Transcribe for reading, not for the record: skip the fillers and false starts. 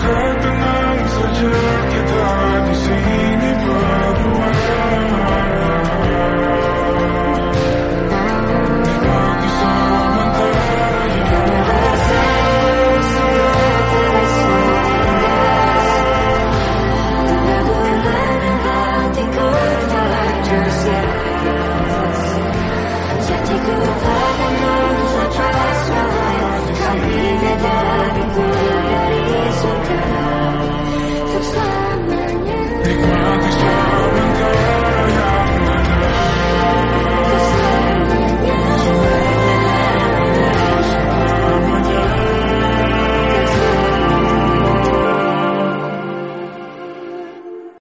tenang saja kita di sini berdua. Di pagi sementara yang rasa hatiku telah terseras. Jatiku akan mengucap suara kami dariku.